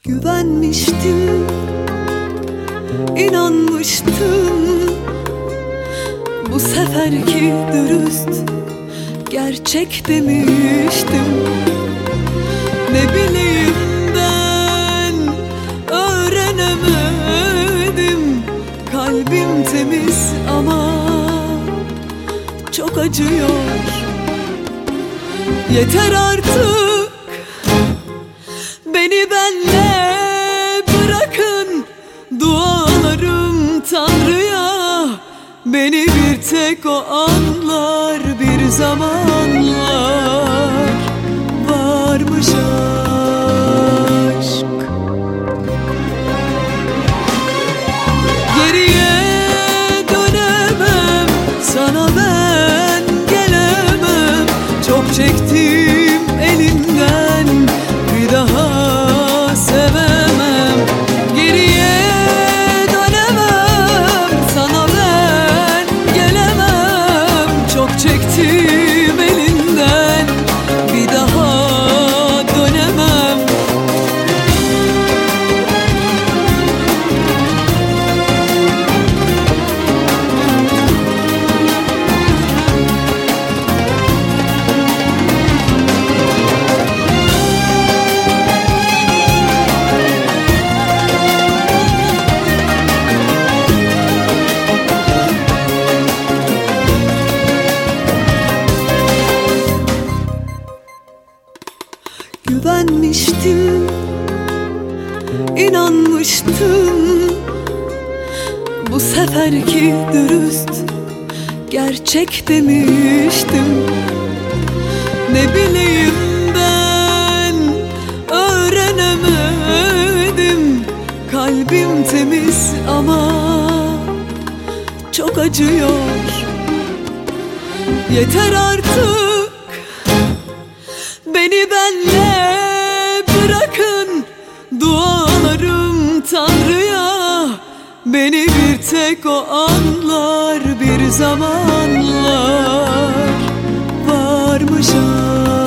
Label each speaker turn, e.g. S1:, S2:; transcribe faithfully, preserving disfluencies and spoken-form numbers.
S1: Güvenmiştim, inanmıştım. Bu seferki dürüst, gerçek demiştim. Ne bileyim ben, öğrenemedim. Kalbim temiz ama çok acıyor. Yeter artık, beni benle bırakın. Dualarım Tanrı'ya, beni bir tek o anlar. Bir zamanlar varmış aşk. Geriye dönemem, sana ben gelemem. Çok çektim elinden, bir daha sevemem. Geriye dönemem, sana ben gelemem. Çok çektim elinden, bir daha dönemem. Güvenmiştim, inanmıştım. Bu seferki dürüst, gerçek demiştim. Ne bileyim ben, öğrenemedim. Kalbim temiz ama çok acıyor. Yeter artık, beni benle bırakın. Dualarım Tanrı'ya, beni bir tek o anlar. Bir zamanlar varmış aşk.